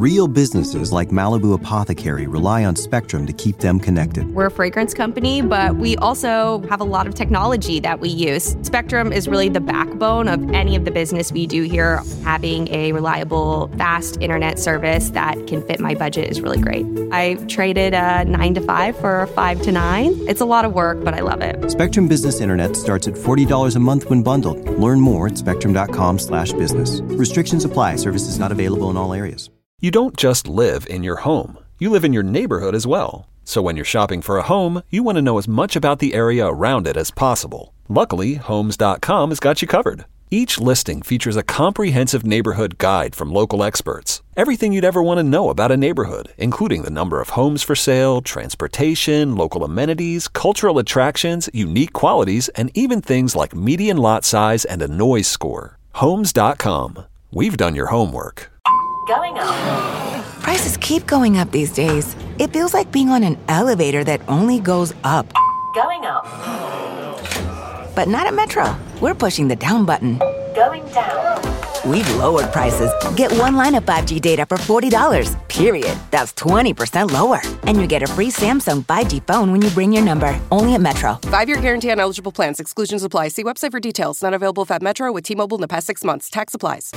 Real businesses like Malibu Apothecary rely on Spectrum to keep them connected. We're a fragrance company, but we also have a lot of technology that we use. Spectrum is really the backbone of any of the business we do here. Having a reliable, fast internet service that can fit my budget is really great. I traded a 9 to 5 for a 5 to 9. It's a lot of work, but I love it. Spectrum Business Internet starts at $40 a month when bundled. Learn more at spectrum.com/business. Restrictions apply. Services not available in all areas. You don't just live in your home. You live in your neighborhood as well. So when you're shopping for a home, you want to know as much about the area around it as possible. Luckily, Homes.com has got you covered. Each listing features a comprehensive neighborhood guide from local experts. Everything you'd ever want to know about a neighborhood, including the number of homes for sale, transportation, local amenities, cultural attractions, unique qualities, and even things like median lot size and a noise score. Homes.com. We've done your homework. Going up. Prices keep going up these days. It feels like being on an elevator that only goes up. Going up. But not at Metro. We're pushing the down button. Going down. We've lowered prices. Get one line of 5G data for $40, period. That's 20% lower. And you get a free Samsung 5G phone when you bring your number. Only at Metro. 5-year guarantee on eligible plans. Exclusions apply. See website for details. Not available at Metro with T-Mobile in the past 6 months. Tax applies.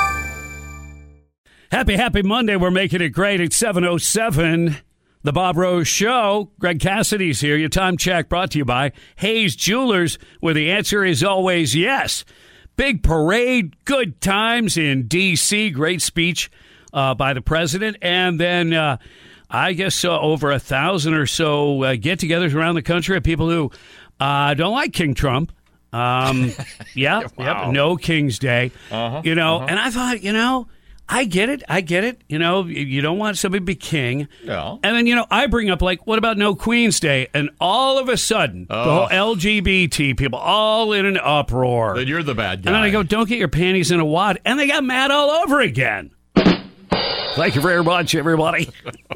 Happy Monday. We're making it great. It's 7:07. The Bob Rose Show. Greg Cassidy's here. Your time check brought to you by Hayes Jewelers, where the answer is always yes. Big parade, good times in D.C. Great speech by the president. And then I guess over 1,000 or so get-togethers around the country of people who don't like King Trump. Yep, no King's Day. And I thought, I get it. You don't want somebody to be king. Yeah. And then, I bring up, what about no Queen's Day? And all of a sudden, the whole LGBT people all in an uproar. Then you're the bad guy. And then I go, don't get your panties in a wad. And they got mad all over again. Thank you very much, everybody.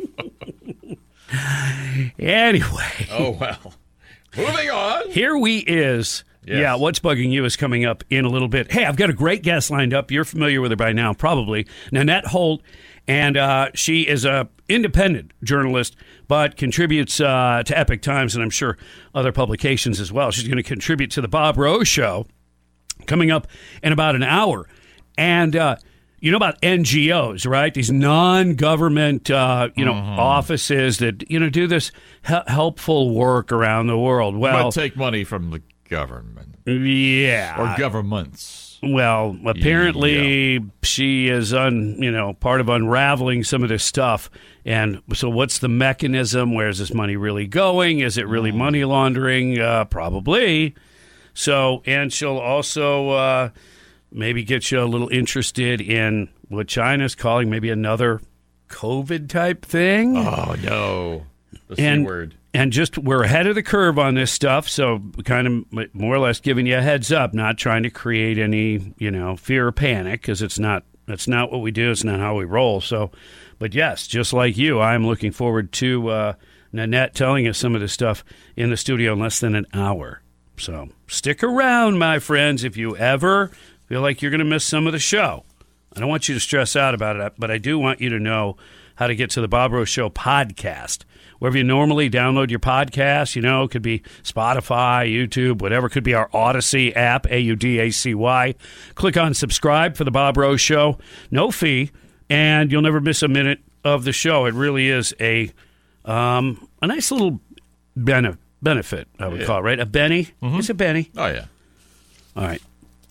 Anyway. Oh, well. Moving on. Here we is. Yes. Yeah, What's Bugging You is coming up in a little bit. Hey, I've got a great guest lined up. You're familiar with her by now, probably. Nanette Holt, and she is a independent journalist, but contributes to Epic Times and I'm sure other publications as well. She's going to contribute to the Bob Rose Show coming up in about an hour. And you know about NGOs, right? These non-government, offices that, do this helpful work around the world. Well, but take money from the government. Yeah. Or governments. Well, apparently she is part of unraveling some of this stuff. And so what's the mechanism? Where's this money really going? Is it really money laundering? Probably. So, and she'll also maybe get you a little interested in what China's calling maybe another COVID type thing. Oh, no. The C word. And just we're ahead of the curve on this stuff, so kind of more or less giving you a heads up, not trying to create any, fear or panic, because that's not what we do. It's not how we roll. So, but yes, just like you, I'm looking forward to Nanette telling us some of this stuff in the studio in less than an hour. So stick around, my friends, if you ever feel like you're going to miss some of the show. I don't want you to stress out about it, but I do want you to know how to get to the Bob Rose Show podcast. Wherever you normally download your podcast, it could be Spotify, YouTube, whatever. It could be our Odyssey app, AUDACY. Click on subscribe for the Bob Rose Show. No fee, and you'll never miss a minute of the show. It really is a nice little benefit, I would call it, right? A Benny? Mm-hmm. It's a Benny. Oh, yeah. All right.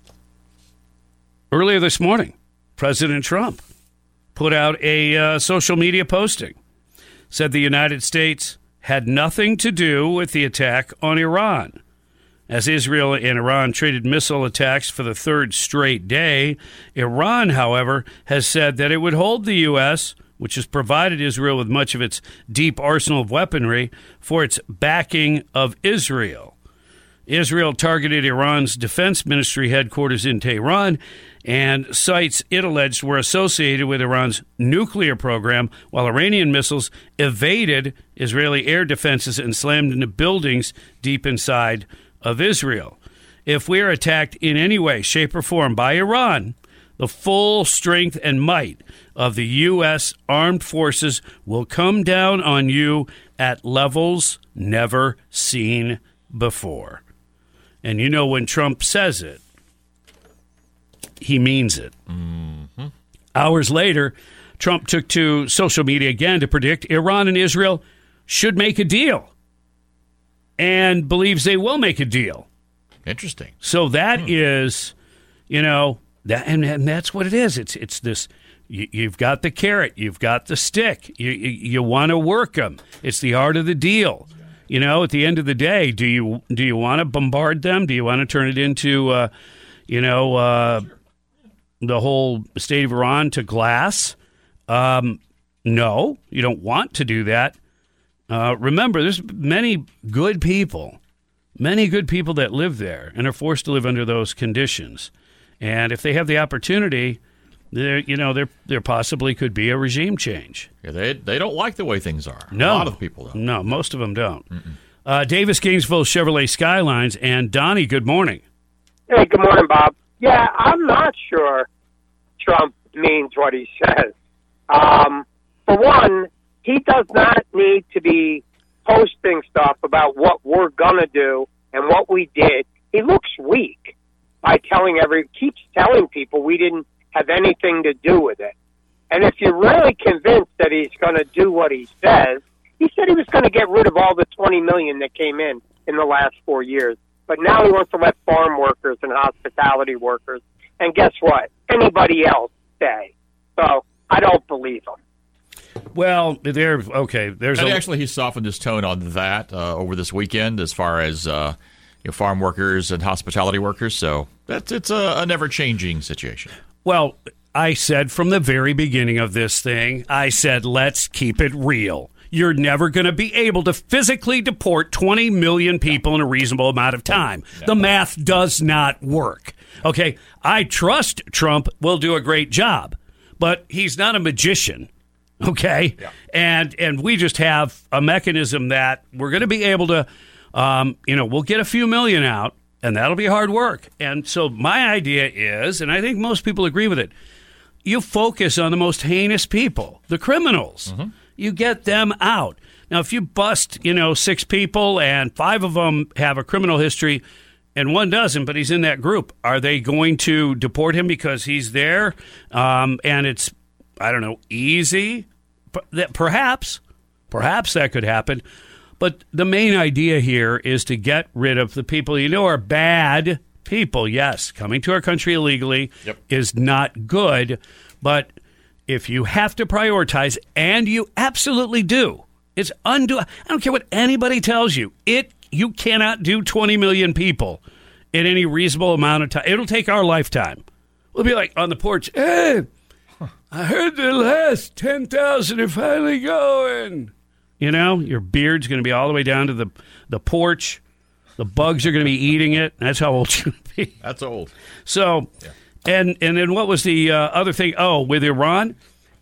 Earlier this morning, President Trump put out a social media posting. Said the United States had nothing to do with the attack on Iran. As Israel and Iran traded missile attacks for the third straight day, Iran, however, has said that it would hold the U.S., which has provided Israel with much of its deep arsenal of weaponry, for its backing of Israel. Israel targeted Iran's defense ministry headquarters in Tehran and sites it alleged were associated with Iran's nuclear program, while Iranian missiles evaded Israeli air defenses and slammed into buildings deep inside of Israel. If we are attacked in any way, shape, or form by Iran, the full strength and might of the U.S. Armed Forces will come down on you at levels never seen before. And you know, when Trump says it, he means it. Mm-hmm. Hours later, Trump took to social media again to predict Iran and Israel should make a deal and believes they will make a deal. Interesting. So that is, you know, that, and that's what it is. It's this, you've got the carrot, you've got the stick, you want to work them. It's the art of the deal. You know, at the end of the day, do you want to bombard them? Do you want to turn it into, the whole state of Iran to glass? No, you don't want to do that. Remember, there's many good people that live there and are forced to live under those conditions. And if they have the opportunity, there possibly could be a regime change. Yeah, they don't like the way things are. No, a lot of people don't. No, most of them don't. Davis Kingsville Chevrolet Skylines and Donnie. Good morning. Hey, good morning, Bob. Yeah, I'm not sure Trump means what he says. For one, he does not need to be posting stuff about what we're going to do and what we did. He looks weak by keeps telling people we didn't have anything to do with it. And if you're really convinced that he's going to do what he says, he said he was going to get rid of all the $20 million that came in the last 4 years. But now he wants to let farm workers and hospitality workers, and guess what? Anybody else stay. So I don't believe him. Well, okay. Actually, he softened his tone on that over this weekend as far as farm workers and hospitality workers. So it's a never-changing situation. Well, I said from the very beginning of this thing, I said, let's keep it real. You're never going to be able to physically deport 20 million people in a reasonable amount of time. The math does not work. Okay, I trust Trump will do a great job, but he's not a magician. Okay, and we just have a mechanism that we're going to be able to, we'll get a few million out, and that'll be hard work. And so my idea is, and I think most people agree with it, you focus on the most heinous people, the criminals. Mm-hmm. You get them out. Now, if you bust, 6 people and 5 of them have a criminal history and 1 doesn't, but he's in that group, are they going to deport him because he's there? And it's, easy? Perhaps that could happen. But the main idea here is to get rid of the people are bad people. Yes, coming to our country illegally is not good, but if you have to prioritize, and you absolutely do, it's I don't care what anybody tells you. You cannot do 20 million people in any reasonable amount of time. It'll take our lifetime. We'll be like on the porch, hey, I heard the last 10,000 are finally going. Your beard's going to be all the way down to the porch. The bugs are going to be eating it. That's how old you'll be. That's old. So... Yeah. And then what was the other thing? Oh, with Iran?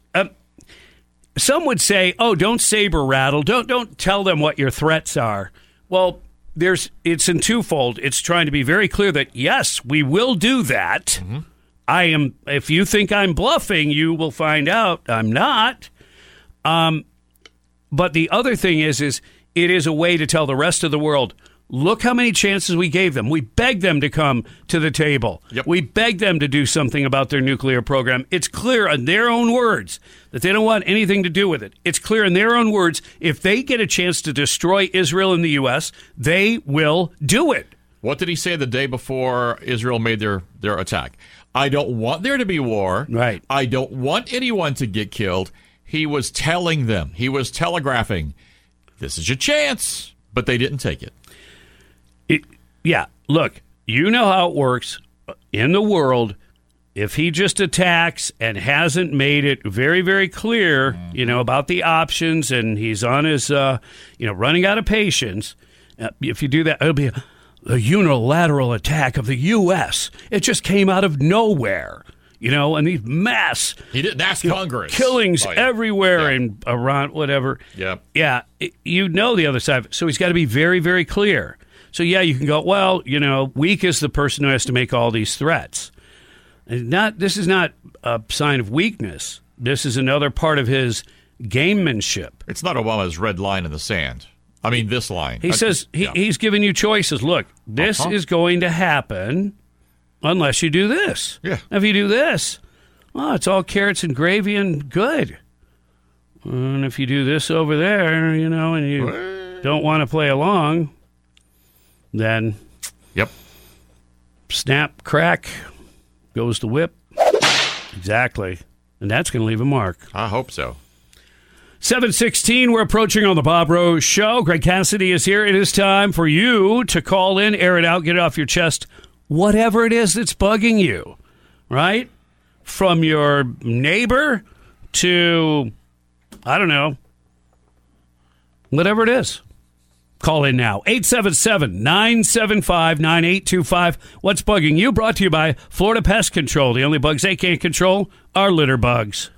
Some would say, oh, don't saber rattle. Don't tell them what your threats are. Well, it's in twofold. It's trying to be very clear that, yes, we will do that. Mm-hmm. If you think I'm bluffing, you will find out I'm not. But the other thing is it is a way to tell the rest of the world, look how many chances we gave them. We begged them to come to the table. Yep. We begged them to do something about their nuclear program. It's clear in their own words that they don't want anything to do with it. It's clear in their own words, if they get a chance to destroy Israel and the U.S., they will do it. What did he say the day before Israel made their attack? I don't want there to be war. Right. I don't want anyone to get killed. He was telling them. He was telegraphing, this is your chance. But they didn't take it. Look, you know how it works in the world. If he just attacks and hasn't made it very, very clear, about the options, and he's on his, running out of patience, if you do that, it'll be a unilateral attack of the U.S. It just came out of nowhere, and these mass... He didn't ask Congress. Killings everywhere in Iran, whatever. Yeah. Yeah, the other side of it. So he's got to be very, very clear. So, you can go, well, weak is the person who has to make all these threats. This is not a sign of weakness. this is another part of his gamemanship. It's not Obama's red line in the sand. I mean, this line. He says he's giving you choices. Look, this is going to happen unless you do this. Yeah. If you do this, well, it's all carrots and gravy and good. And if you do this over there, you know, and you don't want to play along, then snap, crack, goes the whip. Exactly. And that's going to leave a mark. I hope so. 7:16, we're approaching on the Bob Rose Show. Greg Cassidy is here. It is time for you to call in, air it out, get it off your chest, whatever it is that's bugging you, right? From your neighbor to, I don't know, whatever it is. Call in now. 877-975-9825. What's bugging you? Brought to you by Florida Pest Control. The only bugs they can't control are litter bugs.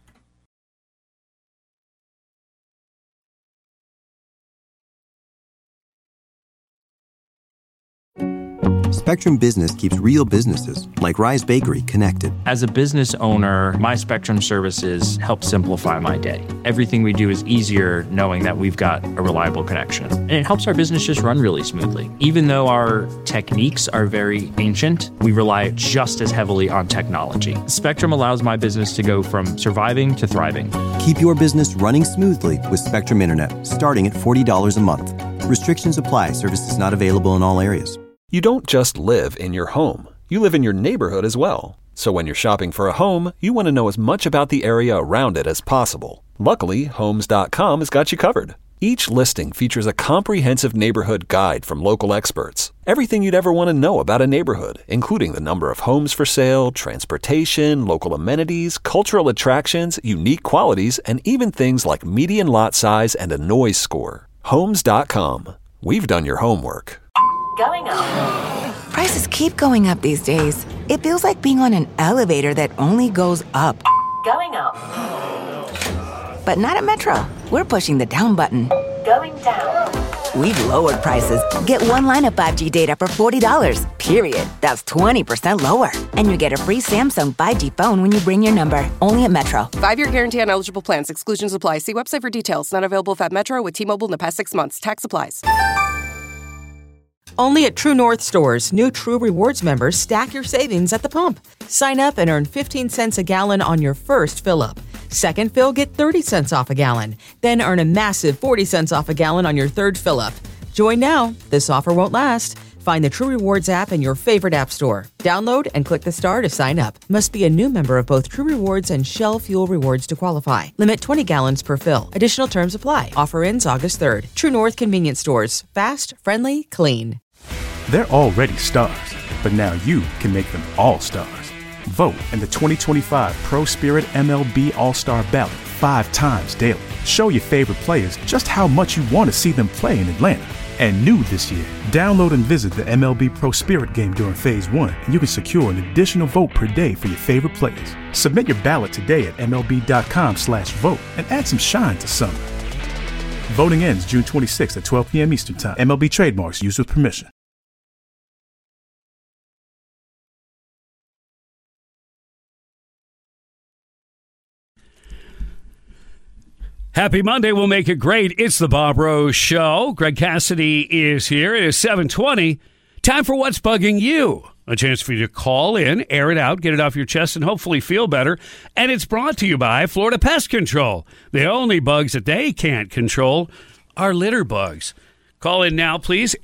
Spectrum Business keeps real businesses, like Rise Bakery, connected. As a business owner, my Spectrum services help simplify my day. Everything we do is easier knowing that we've got a reliable connection. And it helps our business just run really smoothly. Even though our techniques are very ancient, we rely just as heavily on technology. Spectrum allows my business to go from surviving to thriving. Keep your business running smoothly with Spectrum Internet, starting at $40 a month. Restrictions apply. Services not available in all areas. You don't just live in your home. You live in your neighborhood as well. So when you're shopping for a home, you want to know as much about the area around it as possible. Luckily, Homes.com has got you covered. Each listing features a comprehensive neighborhood guide from local experts. Everything you'd ever want to know about a neighborhood, including the number of homes for sale, transportation, local amenities, cultural attractions, unique qualities, and even things like median lot size and a noise score. Homes.com. We've done your homework. Going up. Prices keep going up these days. It feels like being on an elevator that only goes up. Going up. But not at Metro. We're pushing the down button. Going down. We've lowered prices. Get one line of 5G data for $40, period. That's 20% lower. And you get a free Samsung 5G phone when you bring your number. Only at Metro. 5-year guarantee on eligible plans. Exclusions apply. See website for details. Not available if at Metro with T-Mobile in the past 6 months. Tax applies. Only at True North stores, new True Rewards members stack your savings at the pump. Sign up and earn 15 cents a gallon on your first fill-up. Second fill, get 30 cents off a gallon. Then earn a massive 40 cents off a gallon on your third fill-up. Join now. This offer won't last. Find the True Rewards app in your favorite app store. Download and click the star to sign up. Must be a new member of both True Rewards and Shell Fuel Rewards to qualify. Limit 20 gallons per fill. Additional terms apply. Offer ends August 3rd. True North Convenience Stores. Fast, friendly, clean. They're already stars, but now you can make them all stars. Vote in the 2025 Pro Spirit MLB All-Star Ballot 5 times daily. Show your favorite players just how much you want to see them play in Atlanta. And new this year, download and visit the MLB Pro Spirit game during Phase 1, and you can secure an additional vote per day for your favorite players. Submit your ballot today at MLB.com/vote and add some shine to summer. Voting ends June 26th at 12 p.m. Eastern Time. MLB trademarks used with permission. Happy Monday. We'll make it great. It's the Bob Rose Show. Greg Cassidy is here. It is 7:20. Time for What's Bugging You. A chance for you to call in, air it out, get it off your chest, and hopefully feel better. And it's brought to you by Florida Pest Control. The only bugs that they can't control are litter bugs. Call in now, please,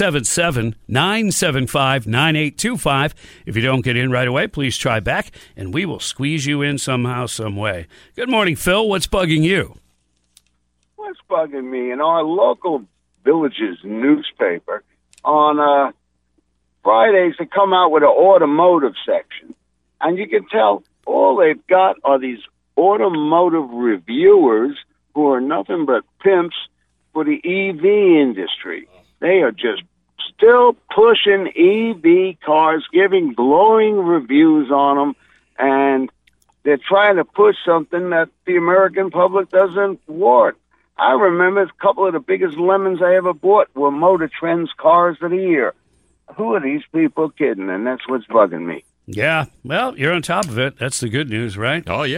877-975-9825. If you don't get in right away, please try back, and we will squeeze you in somehow, some way. Good morning, Phil. What's bugging you? What's bugging me, in our local village's newspaper, on Fridays they come out with an automotive section, and you can tell all they've got are these automotive reviewers who are nothing but pimps for the EV industry. They are just still pushing EV cars, giving glowing reviews on them, and they're trying to push something that the American public doesn't want. I remember a couple of the biggest lemons I ever bought were Motor Trend's Cars of the Year. Who are these people kidding? And that's what's bugging me. Yeah, well, you're on top of it. That's the good news, right? Oh, yeah.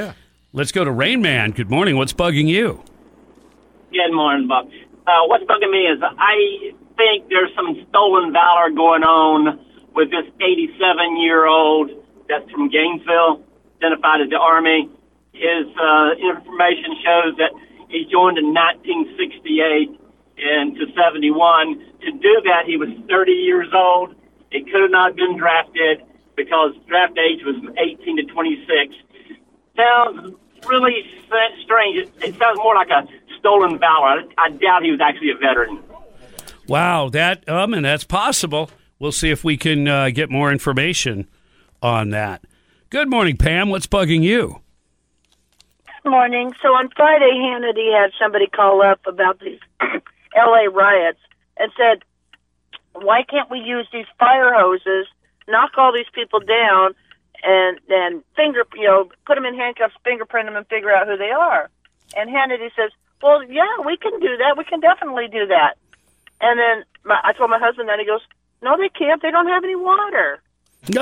Let's go to Rain Man. Good morning. What's bugging you? Good morning, Bob. What's bugging me is I think there's some stolen valor going on with this 87-year-old that's from Gainesville, identified as the Army. His information shows that he joined in 1968 and to 71. To do that, he was 30 years old. It could have not been drafted because draft age was 18 to 26. Sounds really strange. It sounds more like a stolen valor. I doubt he was actually a veteran. Wow, and that's possible. We'll see if we can get more information on that. Good morning, Pam. What's bugging you? Good morning. So on Friday, Hannity had somebody call up about these L.A. riots and said, why can't we use these fire hoses, knock all these people down, and then put them in handcuffs, fingerprint them, and figure out who they are? And Hannity says, well, yeah, we can do that. We can definitely do that. And then I told my husband that. He goes, no, they can't. They don't have any water. Oh,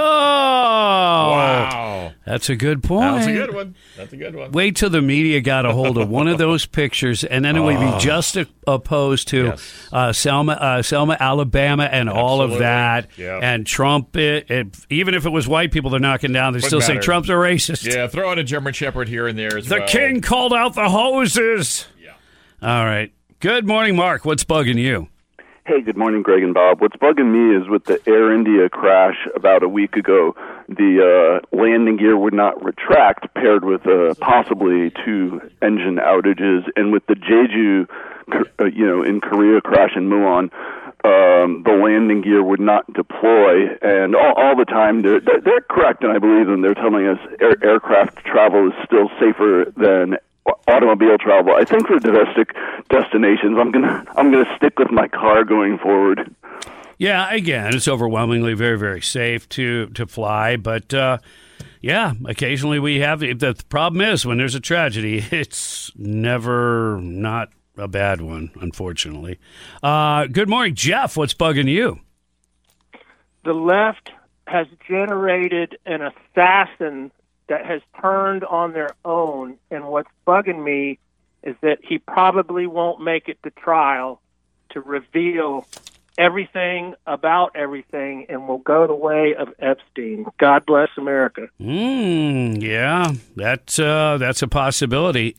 wow. That's a good point. That's a good one. That's a good one. Wait till the media got a hold of one of those pictures, and then it would be just opposed to Selma, Alabama, and all of that. Yep. And Trump, even if it was white people they're knocking down, they still say Trump's a racist. Yeah, throw in a German Shepherd here and there as well. The king called out the hoses. Yeah. All right. Good morning, Mark. What's bugging you? Hey, good morning, Greg and Bob. What's bugging me is with the Air India crash about a week ago, the landing gear would not retract, paired with possibly 2 engine outages, and with the Jeju, in Korea crash in Muon, the landing gear would not deploy, and all the time they're correct, and I believe them. They're telling us aircraft travel is still safer than automobile travel. I think for domestic destinations, I'm gonna stick with my car going forward. Yeah, again, it's overwhelmingly very, very safe to fly, but occasionally we have the problem is when there's a tragedy, it's never not a bad one, unfortunately. Good morning, Jeff. What's bugging you? The left has generated an assassin that has turned on their own, and what's bugging me is that he probably won't make it to trial to reveal everything about everything and will go the way of Epstein. God bless America. Yeah, that's a possibility.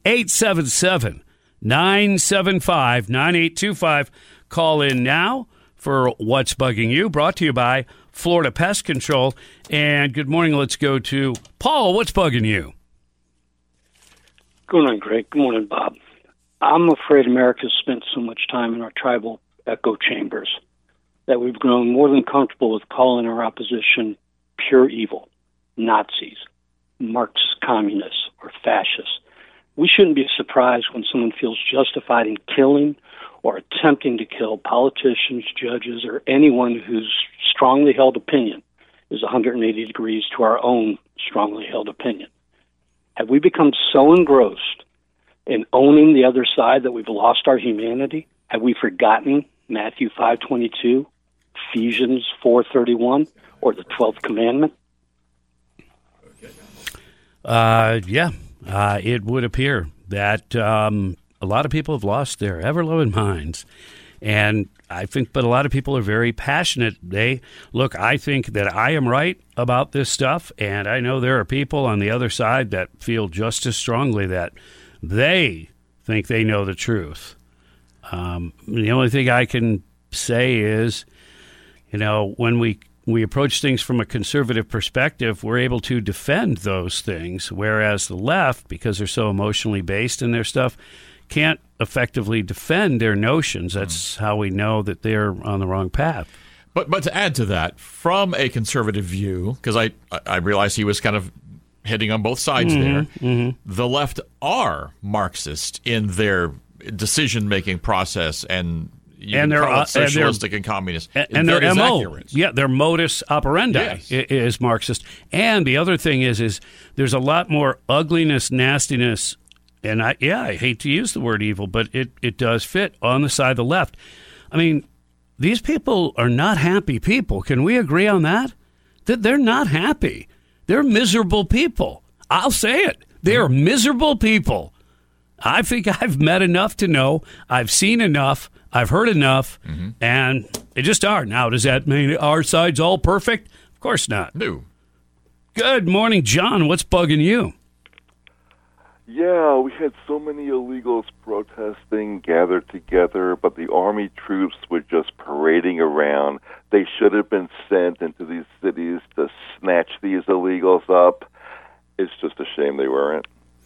877-975-9825. Call in now for What's Bugging You, brought to you by Florida Pest Control. And good morning. Let's go to Paul. What's bugging you? Good morning, Greg. Good morning, Bob. I'm afraid America's spent so much time in our tribal echo chambers that we've grown more than comfortable with calling our opposition pure evil, Nazis, Marxist communists, or fascists. We shouldn't be surprised when someone feels justified in killing or attempting to kill politicians, judges, or anyone whose strongly held opinion is 180 degrees to our own strongly held opinion. Have we become so engrossed in owning the other side that we've lost our humanity? Have we forgotten Matthew 5:22, Ephesians 4:31, or the 12th commandment? It would appear that a lot of people have lost their ever-loving minds. And I think, but a lot of people are very passionate. I think that I am right about this stuff, and I know there are people on the other side that feel just as strongly that they think they know the truth. The only thing I can say is, when we approach things from a conservative perspective, we're able to defend those things, whereas the left, because they're so emotionally based in their stuff, can't effectively defend their notions. That's how we know that they're on the wrong path. But to add to that, from a conservative view, because I realized he was kind of hitting on both sides there, the left are Marxist in their decision-making process, and they're socialistic and communist. And their MO, their modus operandi is Marxist. And the other thing is there's a lot more ugliness, nastiness. And I hate to use the word evil, but it does fit on the side of the left. I mean, these people are not happy people. Can we agree on that? That they're not happy. They're miserable people. I'll say it. They are miserable people. I think I've met enough to know. I've seen enough. I've heard enough. And they just are. Now, does that mean our side's all perfect? Of course not. No. Good morning, John. What's bugging you? Yeah, we had so many illegals protesting, gathered together, but the Army troops were just parading around. They should have been sent into these cities to snatch these illegals up. It's just a shame they weren't.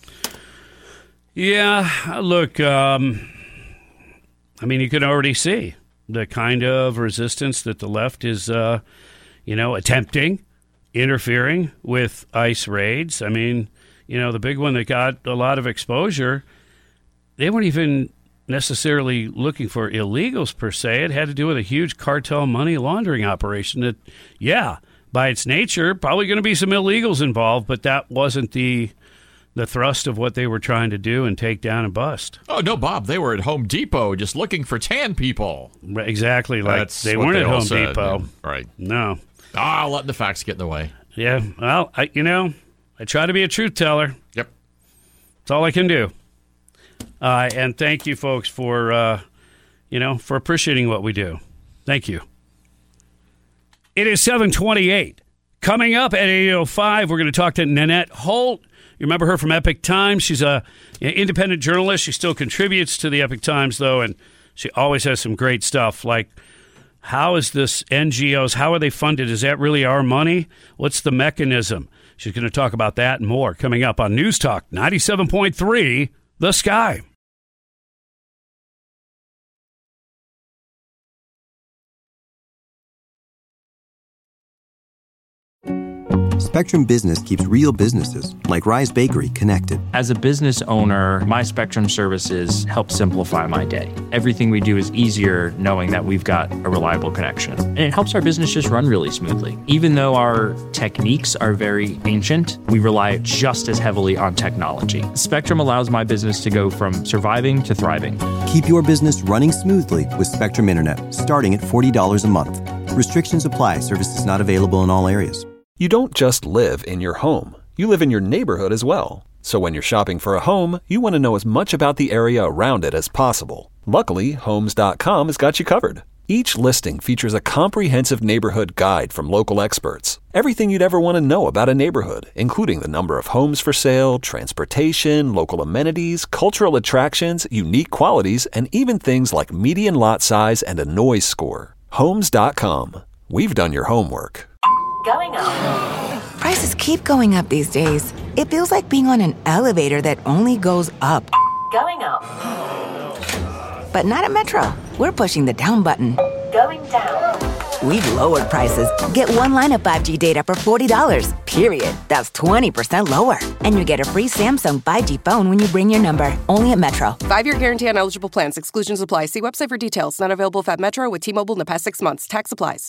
Yeah, look, I mean, you can already see the kind of resistance that the left is, attempting, interfering with ICE raids. I mean, the big one that got a lot of exposure, they weren't even necessarily looking for illegals per se. It had to do with a huge cartel money laundering operation that, by its nature, probably going to be some illegals involved, but that wasn't the thrust of what they were trying to do and take down and bust. Oh, no, Bob. They were at Home Depot just looking for tan people. Exactly. Like they weren't at Home Depot. Right. No. Letting the facts get in the way. Yeah. Well, I try to be a truth teller. Yep. That's all I can do. And thank you, folks, for appreciating what we do. Thank you. It is 7:28. Coming up at 8:05, we're going to talk to Nanette Holt. You remember her from Epic Times? She's an independent journalist. She still contributes to the Epic Times, though, and she always has some great stuff like, how is this NGOs, how are they funded? Is that really our money? What's the mechanism? She's going to talk about that and more coming up on News Talk 97.3, The Sky. Spectrum Business keeps real businesses, like Rise Bakery, connected. As a business owner, my Spectrum services help simplify my day. Everything we do is easier knowing that we've got a reliable connection. And it helps our business just run really smoothly. Even though our techniques are very ancient, we rely just as heavily on technology. Spectrum allows my business to go from surviving to thriving. Keep your business running smoothly with Spectrum Internet, starting at $40 a month. Restrictions apply. Services not available in all areas. You don't just live in your home. You live in your neighborhood as well. So when you're shopping for a home, you want to know as much about the area around it as possible. Luckily, Homes.com has got you covered. Each listing features a comprehensive neighborhood guide from local experts. Everything you'd ever want to know about a neighborhood, including the number of homes for sale, transportation, local amenities, cultural attractions, unique qualities, and even things like median lot size and a noise score. Homes.com. We've done your homework. Going up. Prices keep going up these days. It feels like being on an elevator that only goes up. Going up. But not at Metro. We're pushing the down button. Going down. We've lowered prices. Get one line of 5G data for $40, period. That's 20% lower. And you get a free Samsung 5G phone when you bring your number. Only at Metro. 5-year guarantee on eligible plans. Exclusions apply. See website for details. Not available at Metro with T-Mobile in the past 6 months. Tax applies.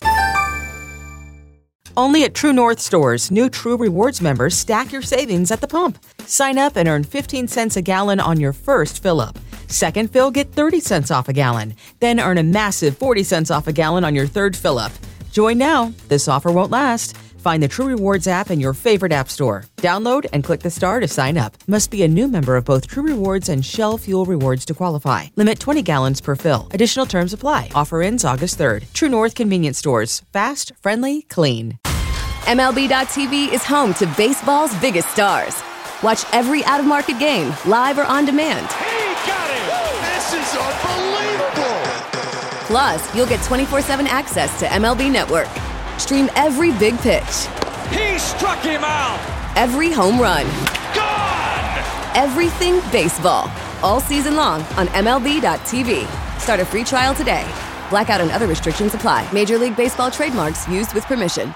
Only at True North stores, new True Rewards members stack your savings at the pump. Sign up and earn 15 cents a gallon on your first fill-up. Second fill, get 30 cents off a gallon. Then earn a massive 40 cents off a gallon on your third fill-up. Join now. This offer won't last. Find the True Rewards app in your favorite app store. Download and click the star to sign up. Must be a new member of both True Rewards and Shell Fuel Rewards to qualify. Limit 20 gallons per fill. Additional terms apply. Offer ends August 3rd. True North Convenience Stores. Fast, friendly, clean. MLB.tv is home to baseball's biggest stars. Watch every out-of-market game, live or on demand. He got it! This is unbelievable! Plus, you'll get 24/7 access to MLB Network. Stream every big pitch. He struck him out! Every home run. Gone! Everything baseball. All season long on MLB.tv. Start a free trial today. Blackout and other restrictions apply. Major League Baseball trademarks used with permission.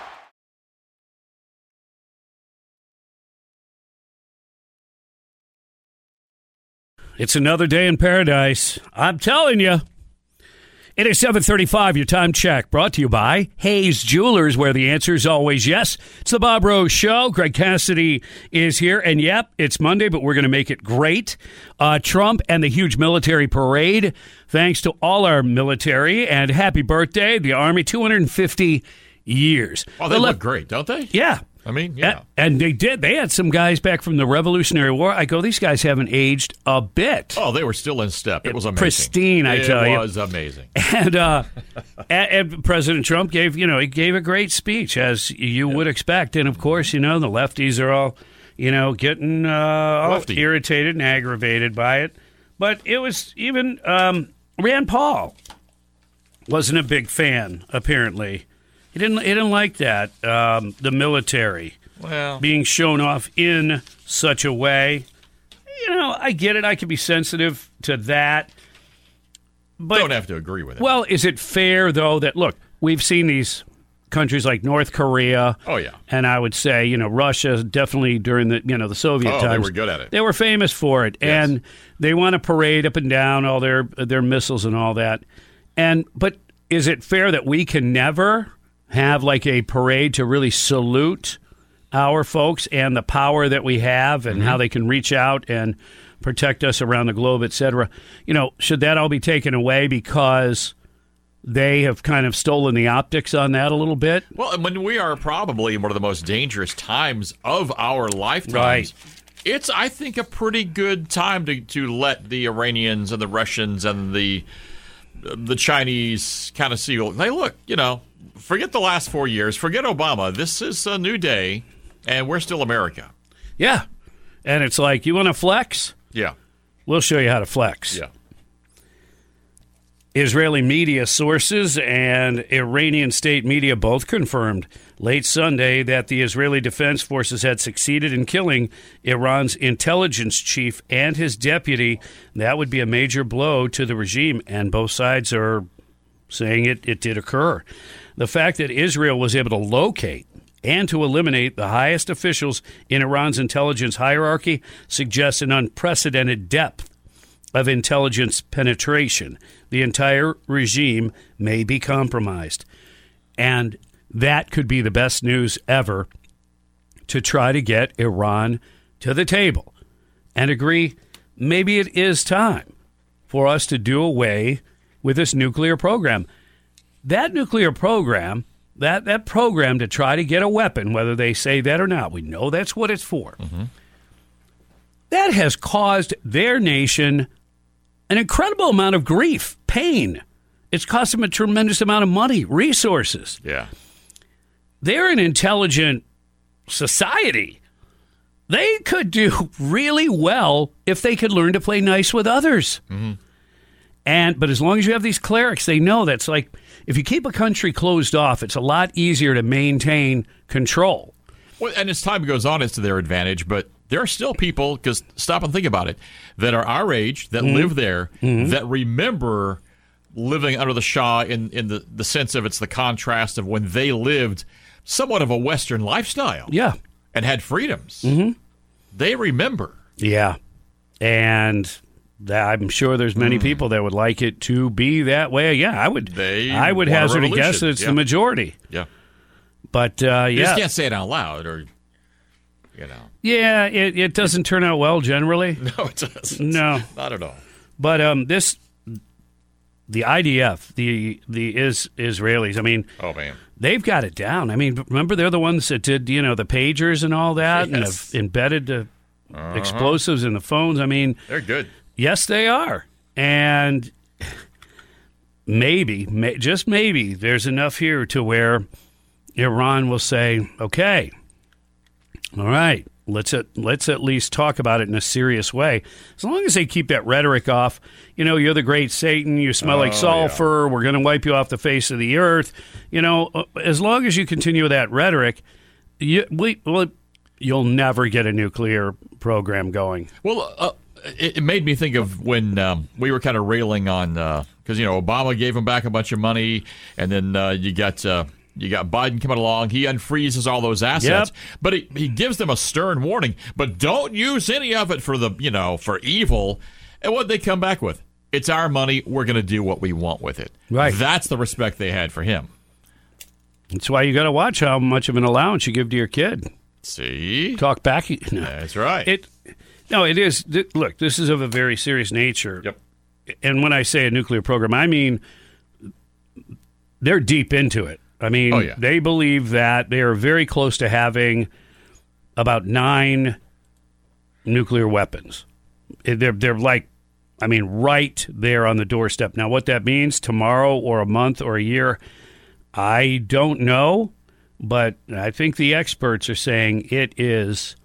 It's another day in paradise. I'm telling you. It is 7:35, your time check, brought to you by Hayes Jewelers, where the answer is always yes. It's the Bob Rose Show. Greg Cassidy is here, and yep, it's Monday, but we're going to make it great. Trump and the huge military parade. Thanks to all our military, and happy birthday, the Army, 250 years. Oh, they look great, don't they? Yeah. I mean, yeah. And they did. They had some guys back from the Revolutionary War. I go, these guys haven't aged a bit. Oh, they were still in step. It was amazing. Pristine, I tell you. It was amazing. And President Trump gave a great speech, as you would expect. And, of course, the lefties are all, getting all irritated and aggravated by it. But it was even Rand Paul wasn't a big fan, apparently. He didn't like that, the military being shown off in such a way. I get it. I can be sensitive to that. But don't have to agree with it. Well, is it fair, though, that, look, we've seen these countries like North Korea. Oh, yeah. And I would say, Russia, definitely during the, the Soviet times. They were good at it. They were famous for it. Yes. And they want to parade up and down all their missiles and all that. But is it fair that we can never have like a parade to really salute our folks and the power that we have and how they can reach out and protect us around the globe, et cetera? Should that all be taken away because they have kind of stolen the optics on that a little bit? Well, when we are probably in one of the most dangerous times of our lifetimes, it's, I think, a pretty good time to let the Iranians and the Russians and the Chinese kind of see, hey, look, forget the last 4 years. Forget Obama. This is a new day, and we're still America. Yeah. And it's like, you want to flex? Yeah. We'll show you how to flex. Yeah. Israeli media sources and Iranian state media both confirmed late Sunday that the Israeli Defense Forces had succeeded in killing Iran's intelligence chief and his deputy. That would be a major blow to the regime, and both sides are saying it did occur. The fact that Israel was able to locate and to eliminate the highest officials in Iran's intelligence hierarchy suggests an unprecedented depth of intelligence penetration. The entire regime may be compromised. And that could be the best news ever to try to get Iran to the table and agree maybe it is time for us to do away with this nuclear program. That nuclear program, that program to try to get a weapon, whether they say that or not, we know that's what it's for. Mm-hmm. That has caused their nation an incredible amount of grief, pain. It's cost them a tremendous amount of money, resources. Yeah. They're an intelligent society. They could do really well if they could learn to play nice with others. Mm-hmm. But as long as you have these clerics, they know that's like, if you keep a country closed off, it's a lot easier to maintain control. Well, and as time goes on, it's to their advantage, but there are still people, because stop and think about it, that are our age, that live there, that remember living under the Shah in the sense of it's the contrast of when they lived somewhat of a Western lifestyle. Yeah. And had freedoms. Mm-hmm. They remember. Yeah. And I'm sure there's many people that would like it to be that way. Yeah, I would hazard a guess that it's the majority. Yeah. But, You just can't say it out loud or, Yeah, it doesn't turn out well generally. No, it doesn't. No. Not at all. But the IDF, the Israelis, I mean, oh man, they've got it down. I mean, remember they're the ones that did, the pagers and all that, and have embedded the explosives in the phones. I mean, they're good. Yes, they are. And just maybe, there's enough here to where Iran will say, okay, all right, let's at least talk about it in a serious way. As long as they keep that rhetoric off, you're the great Satan, you smell like sulfur, we're going to wipe you off the face of the earth. As long as you continue that rhetoric, you'll never get a nuclear program going. Well, it made me think of when we were kind of railing on, because, Obama gave him back a bunch of money, and then you got Biden coming along. He unfreezes all those assets, but he gives them a stern warning. But don't use any of it for for evil. And what they come back with? It's our money. We're going to do what we want with it. Right. That's the respect they had for him. That's why you got to watch how much of an allowance you give to your kid. See, talk back. No. That's right. It is. Look, this is of a very serious nature. Yep. And when I say a nuclear program, I mean they're deep into it. I mean, they believe that they are very close to having about 9 nuclear weapons. They're like, I mean, right there on the doorstep. Now, what that means tomorrow or a month or a year, I don't know, but I think the experts are saying it is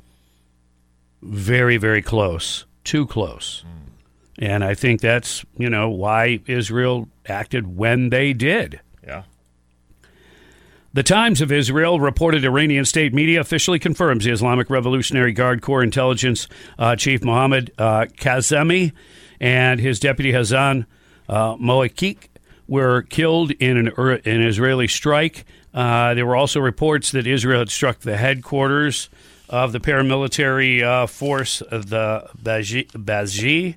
very, very close, too close. And I think that's, why Israel acted when they did. Yeah. The Times of Israel reported Iranian state media officially confirms the Islamic Revolutionary Guard Corps intelligence chief Mohammad Kazemi and his deputy Hassan Moakik were killed in an Israeli strike. There were also reports that Israel had struck the headquarters of the paramilitary force, the Bazji,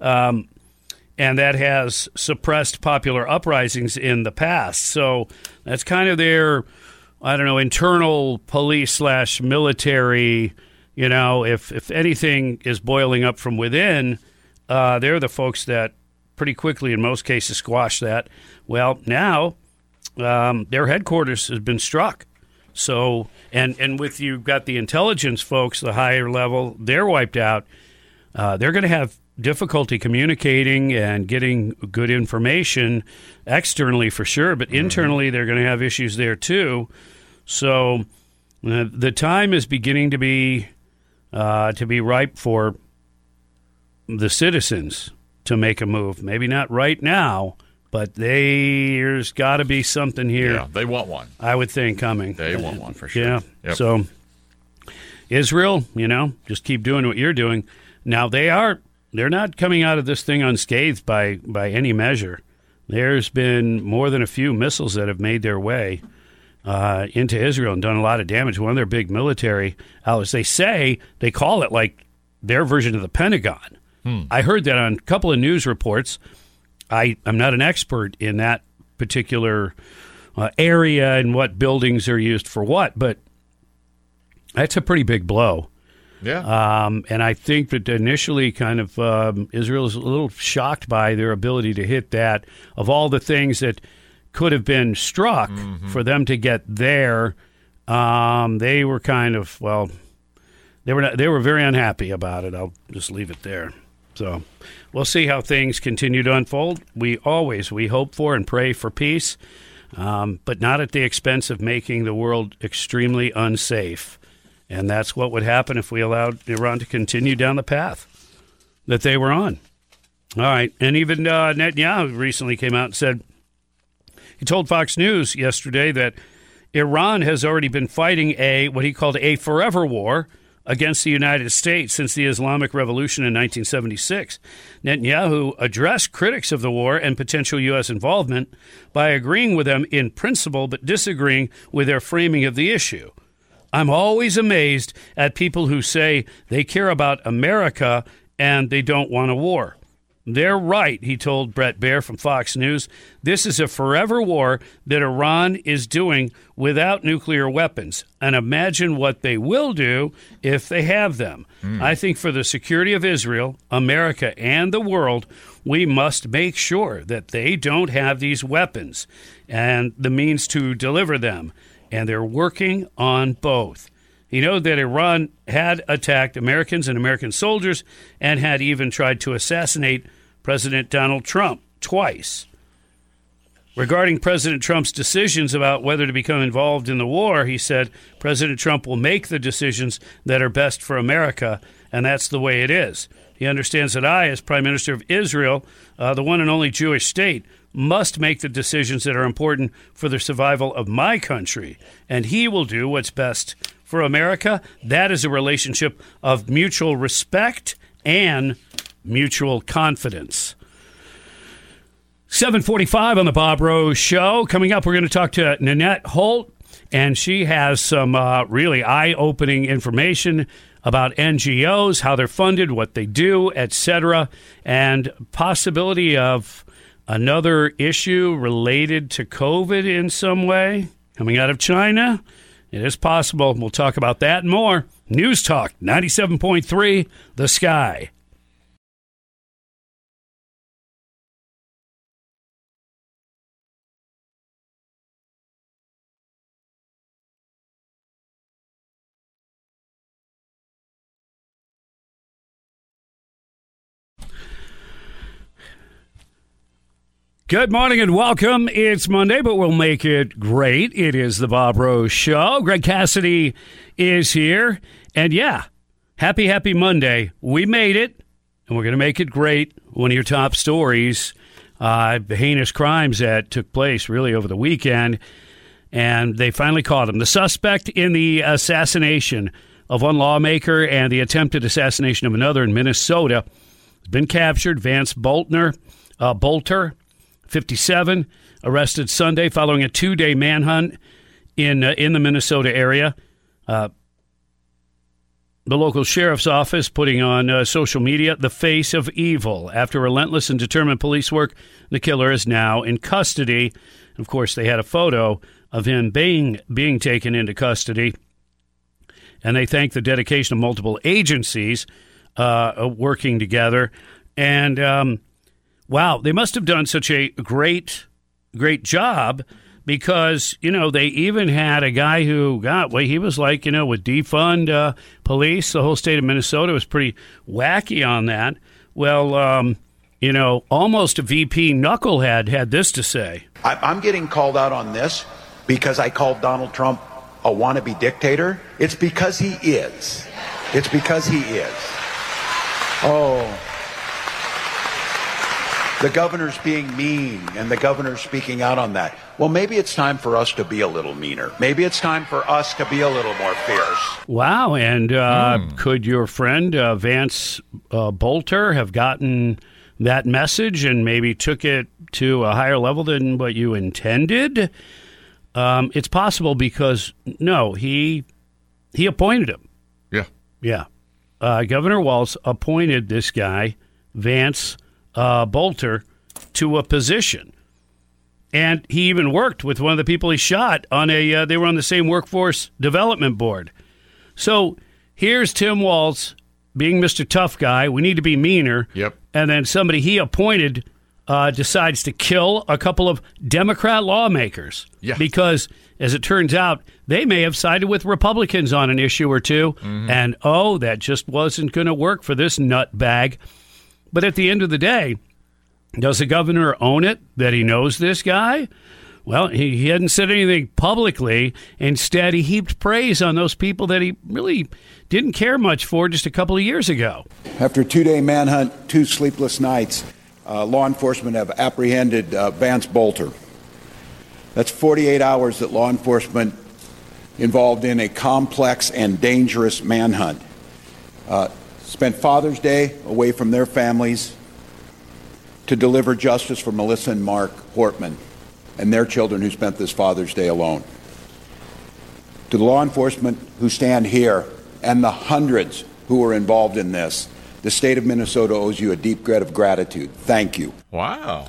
and that has suppressed popular uprisings in the past. So that's kind of their, internal police / military. If anything is boiling up from within, they're the folks that pretty quickly, in most cases, squash that. Well, now their headquarters has been struck. So, and with you've got the intelligence folks, the higher level, they're wiped out. They're going to have difficulty communicating and getting good information externally for sure, but internally they're going to have issues there too. So the time is beginning to be ripe for the citizens to make a move. Maybe not right now, but there's got to be something here. Yeah, they want one. I would think coming. They want one for sure. Yeah. Yep. So Israel, just keep doing what you're doing. Now they're not coming out of this thing unscathed by any measure. There's been more than a few missiles that have made their way into Israel and done a lot of damage. One of their big military outlets, they call it like their version of the Pentagon. I heard that on a couple of news reports. I'm not an expert in that particular area and what buildings are used for what, but that's a pretty big blow. Yeah. And I think that initially kind of Israel's a little shocked by their ability to hit that. Of all the things that could have been struck for them to get there, they were kind of, they were very unhappy about it. I'll just leave it there. So we'll see how things continue to unfold. We hope for and pray for peace, but not at the expense of making the world extremely unsafe. And that's what would happen if we allowed Iran to continue down the path that they were on. All right. And even Netanyahu recently came out and said, he told Fox News yesterday that Iran has already been fighting what he called a forever war against the United States since the Islamic Revolution in 1976. Netanyahu addressed critics of the war and potential U.S. involvement by agreeing with them in principle but disagreeing with their framing of the issue. I'm always amazed at people who say they care about America and they don't want a war. They're right, he told Bret Baier from Fox News. This is a forever war that Iran is doing without nuclear weapons. And imagine what they will do if they have them. I think for the security of Israel, America, and the world, we must make sure that they don't have these weapons and the means to deliver them. And they're working on both. You know that Iran had attacked Americans and American soldiers and had even tried to assassinate President Donald Trump twice. Regarding President Trump's decisions about whether to become involved in the war, he said, President Trump will make the decisions that are best for America, and that's the way it is. He understands that I, as Prime Minister of Israel, the one and only Jewish state, must make the decisions that are important for the survival of my country, and he will do what's best for America. That is a relationship of mutual respect and mutual confidence. 7:45 on the Bob Rose Show. Coming up, we're going to talk to Nanette Holt, and she has some really eye-opening information about NGOs, how they're funded, what they do, etc., and possibility of another issue related to COVID in some way coming out of China. It is possible. We'll talk about that and more. News Talk 97.3, The Sky. Good morning and welcome. It's Monday, but we'll make it great. It is the Bob Rose Show. Greg Cassidy is here. And yeah, happy Monday. We made it, and we're going to make it great. One of your top stories, the heinous crimes that took place really over the weekend, and they finally caught him. The suspect in the assassination of one lawmaker and the attempted assassination of another in Minnesota has been captured. Vance Bolter, 57, arrested Sunday following a 2-day manhunt in the Minnesota area. The local sheriff's office putting on social media the face of evil. After relentless and determined police work, the killer is now in custody. Of course, they had a photo of him being taken into custody, and they thank the dedication of multiple agencies working together. And wow, they must have done such a great job because, they even had a guy who he was like, with defund police. The whole state of Minnesota was pretty wacky on that. Well, almost a VP knucklehead had this to say. I'm getting called out on this because I called Donald Trump a wannabe dictator. It's because he is. It's because he is. Oh. The governor's being mean, and the governor's speaking out on that. Well, maybe it's time for us to be a little meaner. Maybe it's time for us to be a little more fierce. Wow, and could your friend Vance Bolter have gotten that message and maybe took it to a higher level than what you intended? It's possible because, no, he appointed him. Yeah. Governor Walz appointed this guy, Vance Bolter, to a position. And he even worked with one of the people he shot on they were on the same workforce development board. So here's Tim Walz being Mr. Tough Guy. We need to be meaner. Yep. And then somebody he appointed decides to kill a couple of Democrat lawmakers. Yeah. Because, as it turns out, they may have sided with Republicans on an issue or two. Mm-hmm. And, that just wasn't going to work for this nutbag. But at the end of the day, does the governor own it that he knows this guy? Well, he hadn't said anything publicly. Instead, he heaped praise on those people that he really didn't care much for just a couple of years ago. After a 2-day manhunt, 2 sleepless nights, law enforcement have apprehended Vance Bolter. That's 48 hours that law enforcement involved in a complex and dangerous manhunt. Spent Father's Day away from their families to deliver justice for Melissa and Mark Hortman and their children who spent this Father's Day alone. To the law enforcement who stand here and the hundreds who are involved in this, the state of Minnesota owes you a deep debt of gratitude. Thank you. Wow.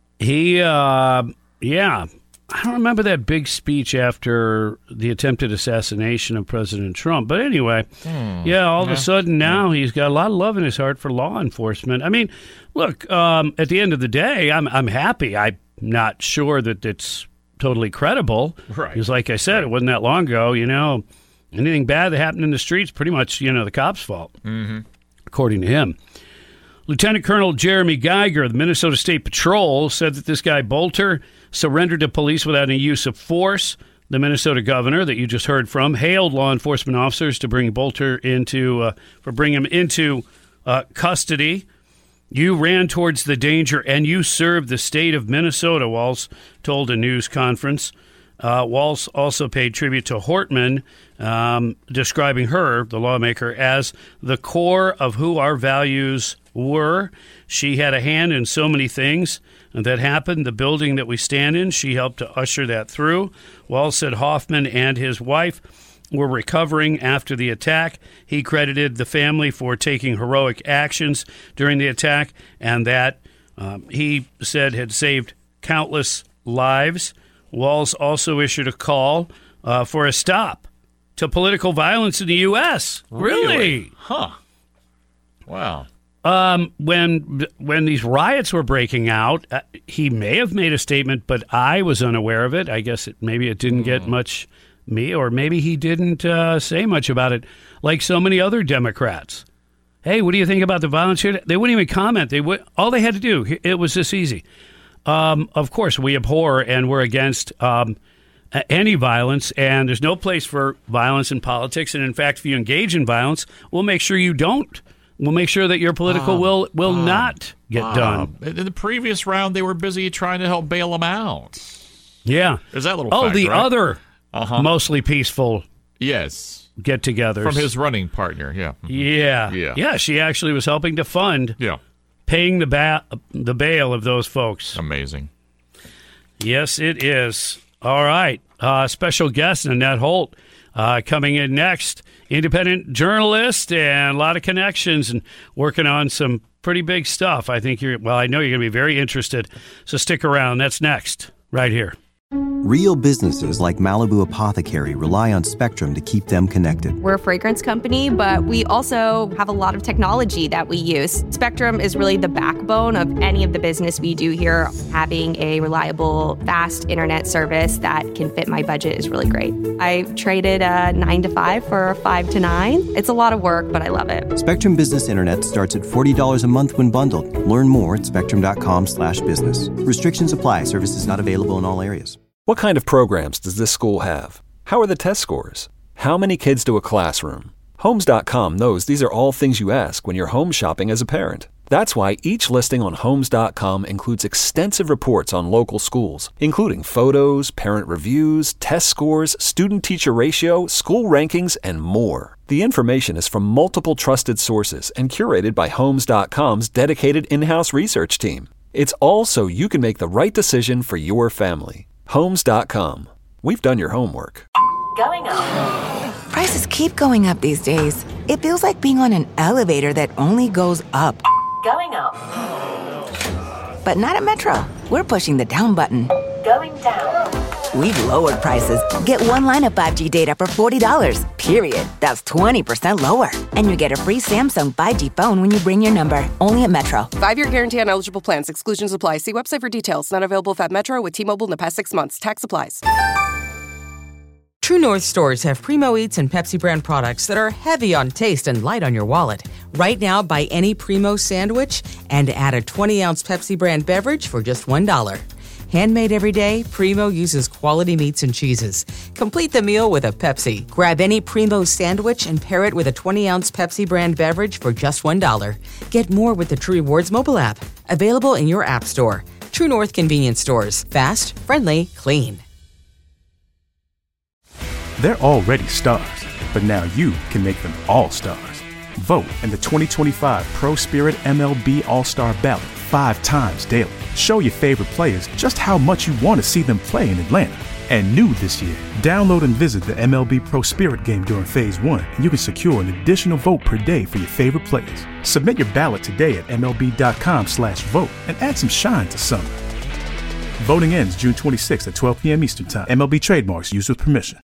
I don't remember that big speech after the attempted assassination of President Trump. But anyway, all of a sudden now he's got a lot of love in his heart for law enforcement. I mean, look, at the end of the day, I'm happy. I'm not sure that it's totally credible. Right. Because like I said, it wasn't that long ago, anything bad that happened in the streets, pretty much, the cops' fault, according to him. Lieutenant Colonel Jeremy Geiger of the Minnesota State Patrol said that this guy Bolter surrendered to police without any use of force. The Minnesota governor that you just heard from hailed law enforcement officers to bring Bolter into custody. You ran towards the danger and you served the state of Minnesota, Walz told a news conference. Walz also paid tribute to Hortman, describing her, the lawmaker, as the core of who our values were. She had a hand in so many things that happened. The building that we stand in, she helped to usher that through. Walz said Hoffman and his wife were recovering after the attack. He credited the family for taking heroic actions during the attack, and that he said had saved countless lives. Walz also issued a call for a stop to political violence in the U.S. Really? Huh. Wow. When these riots were breaking out, he may have made a statement, but I was unaware of it. I guess maybe it didn't get much me, or maybe he didn't say much about it, like so many other Democrats. Hey, what do you think about the violence here? They wouldn't even comment. All they had to do, it was this easy. of course, we abhor and we're against any violence, and there's no place for violence in politics. And in fact, if you engage in violence, we'll make sure you don't. We'll make sure that your political will not get done. In the previous round, they were busy trying to help bail them out. Yeah. There's that little fact, the right? Other mostly peaceful get-togethers. From his running partner, yeah. Yeah, she actually was helping to fund paying the bail of those folks. Amazing. Yes, it is. All right. Special guest, Annette Holt, coming in next. Independent journalist and a lot of connections and working on some pretty big stuff. I know you're going to be very interested. So stick around. That's next, right here. Real businesses like Malibu Apothecary rely on Spectrum to keep them connected. We're a fragrance company, but we also have a lot of technology that we use. Spectrum is really the backbone of any of the business we do here. Having a reliable, fast internet service that can fit my budget is really great. I traded a 9 to 5 for a 5 to 9. It's a lot of work, but I love it. Spectrum Business Internet starts at $40 a month when bundled. Learn more at spectrum.com/business. Restrictions apply. Services not available in all areas. What kind of programs does this school have? How are the test scores? How many kids do a classroom? Homes.com knows these are all things you ask when you're home shopping as a parent. That's why each listing on Homes.com includes extensive reports on local schools, including photos, parent reviews, test scores, student-teacher ratio, school rankings, and more. The information is from multiple trusted sources and curated by Homes.com's dedicated in-house research team. It's all so you can make the right decision for your family. Homes.com. We've done your homework. Going up. Prices keep going up these days. It feels like being on an elevator that only goes up. Going up. But not at Metro. We're pushing the down button. Going down. We've lowered prices. Get one line of 5G data for $40, period. That's 20% lower. And you get a free Samsung 5G phone when you bring your number. Only at Metro. 5-year guarantee on eligible plans. Exclusions apply. See website for details. Not available at Metro with T-Mobile in the past 6 months. Tax applies. True North stores have Primo Eats and Pepsi brand products that are heavy on taste and light on your wallet. Right now, buy any Primo sandwich and add a 20-ounce Pepsi brand beverage for just $1. Handmade every day, Primo uses quality meats and cheeses. Complete the meal with a Pepsi. Grab any Primo sandwich and pair it with a 20-ounce Pepsi brand beverage for just $1. Get more with the True Rewards mobile app. Available in your app store. True North convenience stores. Fast, friendly, clean. They're already stars, but now you can make them all stars. Vote in the 2025 Pro Spirit MLB All-Star Ballot 5 times daily. Show your favorite players just how much you want to see them play in Atlanta. And new this year, download and visit the MLB Pro Spirit game during Phase 1, and you can secure an additional vote per day for your favorite players. Submit your ballot today at MLB.com/vote and add some shine to summer. Voting ends June 26th at 12 p.m. Eastern Time. MLB trademarks used with permission.